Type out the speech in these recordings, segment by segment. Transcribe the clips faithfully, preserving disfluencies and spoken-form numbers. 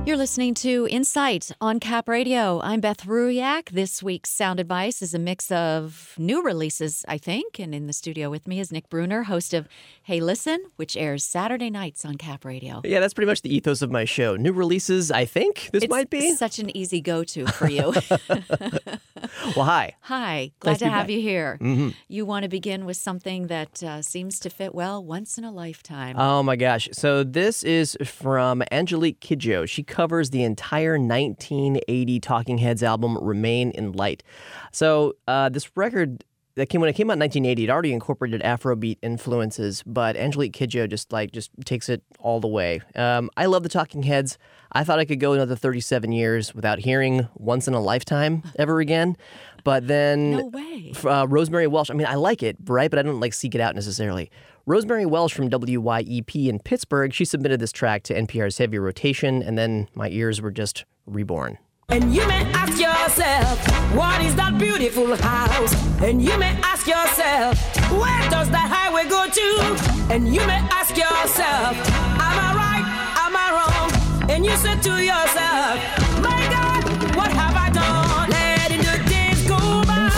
You're listening to Insight on Cap Radio. I'm Beth Ruyak. This week's Sound Advice is a mix of new releases, I think. And in the studio with me is Nick Bruner, host of Hey Listen, which airs Saturday nights on Cap Radio. Yeah, that's pretty much the ethos of my show. New releases, I think this it's might be. Such an easy go-to for you. Well, hi. Hi. Glad Nice to, to be have back. you here. Mm-hmm. You want to begin with something that uh, seems to fit well once in a lifetime. Oh, my gosh. So this is from Angelique Kidjo. She covers the entire nineteen eighty Talking Heads album, Remain in Light. So uh, this record that came when it came out in nineteen eighty, it already incorporated Afrobeat influences, but Angelique Kidjo just like just takes it all the way. Um, I love the Talking Heads. I thought I could go another thirty-seven years without hearing Once in a Lifetime ever again. But then No way. uh, Rosemary Welsh, I mean, I like it, right? But I don't like seek it out necessarily. Rosemary Welsh from W Y E P in Pittsburgh, she submitted this track to N P R's Heavy Rotation, and then my ears were just reborn. And you may ask yourself, what is that beautiful house? And you may ask yourself, where does that highway go to? And you may ask yourself, am I right? Am I wrong? And you say to yourself, my God, what have I done? Let the days go by.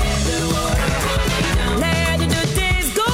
Let the days go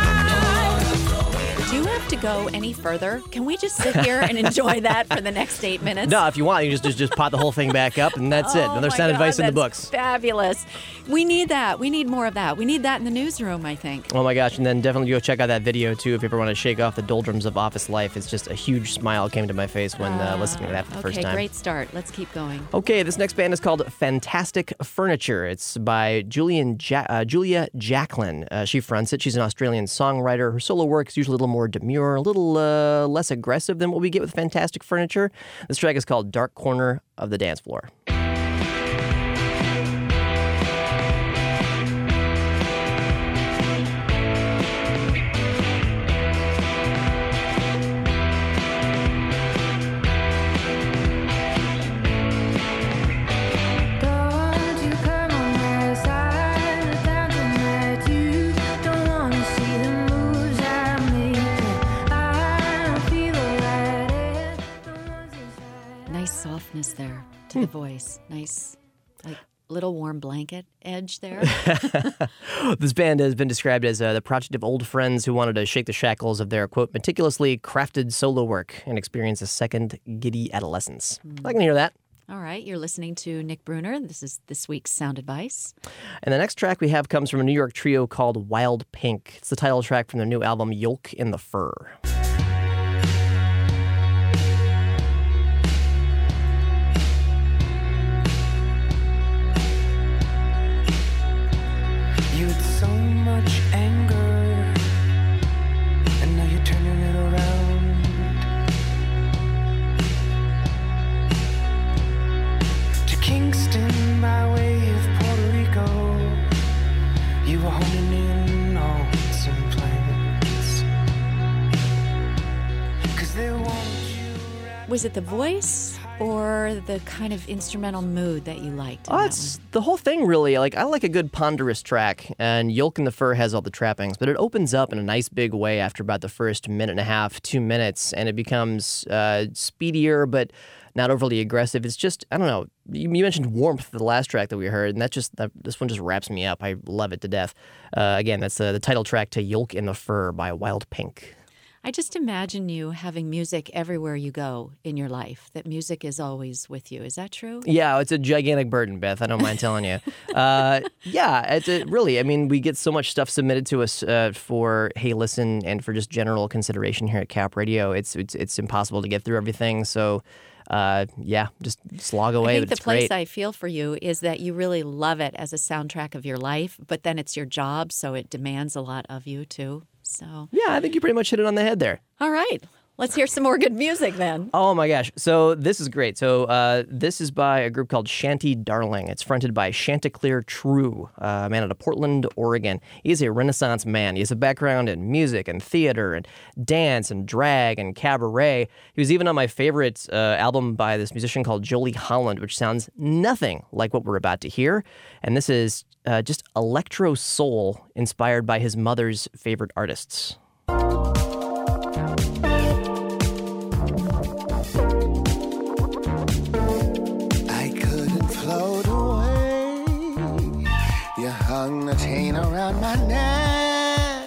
by. Do you have to go any further? Can we just sit here and enjoy that for the next eight minutes? No, if you want, you just just, just pot the whole thing back up, and that's it. Oh Another my sound God, advice in the that's books. Fabulous. We need that. We need more of that. We need that in the newsroom, I think. Oh my gosh, and then definitely go check out that video too if you ever want to shake off the doldrums of office life. It's just a huge smile came to my face when uh, listening to that for the okay, first time. great start. Let's keep going. Okay, this next band is called Fantastic Furniture. It's by Julian ja- uh, Julia Jacklin. Uh, she fronts it. She's an Australian songwriter. Her solo work is usually a little more demure, a little uh, less aggressive than what we get with Fantastic Furniture. This track is called Dark Corner of the Dance Floor. Softness there to the voice. Nice, like little warm blanket edge there. This band has been described as uh, the project of old friends who wanted to shake the shackles of their, quote, meticulously crafted solo work and experience a second giddy adolescence. Mm. I can hear that. All right, you're listening to Nick Bruner. This is this week's Sound Advice. And the next track we have comes from a New York trio called Wild Pink. It's the title track from their new album, Yolk in the Fur. So much anger, and now you're turning it around. To Kingston by way of Puerto Rico, you were honing in on some plans. 'Cause they want you right. Was it the voice or the kind of instrumental mood that you liked? Oh, it's the whole thing, really. Like, I like a good ponderous track, and Yolk in the Fur has all the trappings, but it opens up in a nice big way after about the first minute and a half, two minutes, and it becomes uh, speedier, but not overly aggressive. It's just, I don't know, you, you mentioned Warmth, the last track that we heard, and that just, that, this one just wraps me up. I love it to death. Uh, again, that's uh, the title track to Yolk in the Fur by Wild Pink. I just imagine you having music everywhere you go in your life, that music is always with you. Is that true? Yeah, it's a gigantic burden, Beth. I don't mind telling you. Uh, yeah, it's a, really, I mean, we get so much stuff submitted to us uh, for Hey Listen and for just general consideration here at Cap Radio. It's it's, it's impossible to get through everything, so uh, yeah, just slog away, I think but the it's place great. I feel for you is that you really love it as a soundtrack of your life, but then it's your job, so it demands a lot of you, too. So Yeah, I think you pretty much hit it on the head there. all right. Let's hear some more good music then. Oh my gosh. So this is great. So uh, this is by a group called Shanty Darling. It's fronted by Chanticleer True, uh, a man out of Portland, Oregon. He's a Renaissance man. He has a background in music and theater and dance and drag and cabaret. He was even on my favorite uh, album by this musician called Jolie Holland, which sounds nothing like what we're about to hear. And this is uh, just electro soul inspired by his mother's favorite artists. around my neck.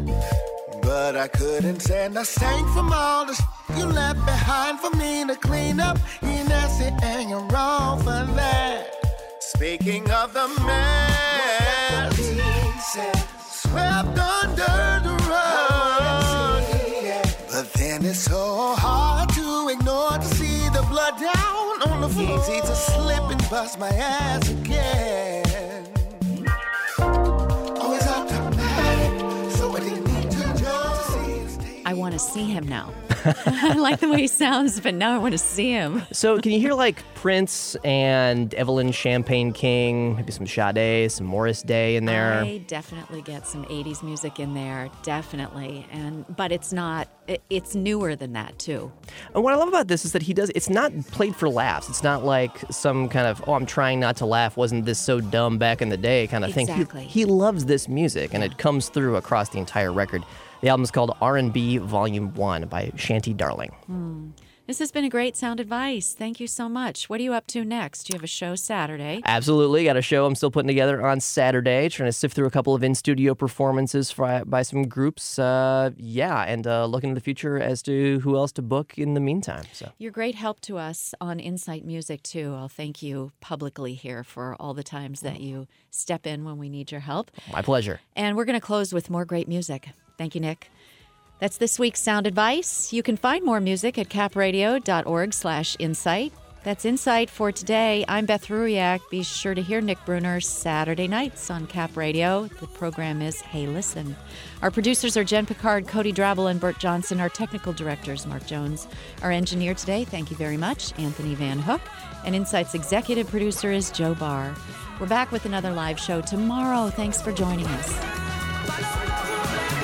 But I couldn't stand the stank from all the sh- you left behind for me to clean up. You nasty and you're wrong for that. Speaking of the mess, swept under the rug. But then it's so hard to ignore to see the blood down on the floor. Easy to slip and bust my ass again. Always automatic, so I didn't need to just see. I want to see him now. I like the way he sounds, but now I want to see him. So can you hear like Prince and Evelyn Champagne King, maybe some Sade, some Morris Day in there? I definitely get some eighties music in there, definitely. And but it's not, it, it's newer than that too. And what I love about this is that he does, it's not played for laughs. It's not like some kind of, oh, I'm trying not to laugh, wasn't this so dumb back in the day kind of thing. Exactly. He, he loves this music, and yeah. It comes through across the entire record. The album is called R and B Volume one by Shanty Darling. Hmm. This has been a great sound advice. Thank you so much. What are you up to next? You have a show Saturday. Absolutely. Got a show I'm still putting together on Saturday, trying to sift through a couple of in-studio performances for, by some groups. Uh, yeah, and uh, looking to the future as to who else to book in the meantime. So You're great help to us on Insight Music, too. I'll thank you publicly here for all the times that you step in when we need your help. My pleasure. And we're going to close with more great music. Thank you, Nick. That's this week's Sound Advice. You can find more music at capradio.org slash insight. That's Insight for today. I'm Beth Ruiak. Be sure to hear Nick Bruner Saturday nights on Cap Radio. The program is Hey Listen. Our producers are Jen Picard, Cody Drabble, and Bert Johnson. Our technical director is Mark Jones. Our engineer today, thank you very much, Anthony Van Hook. And Insight's executive producer is Joe Barr. We're back with another live show tomorrow. Thanks for joining us.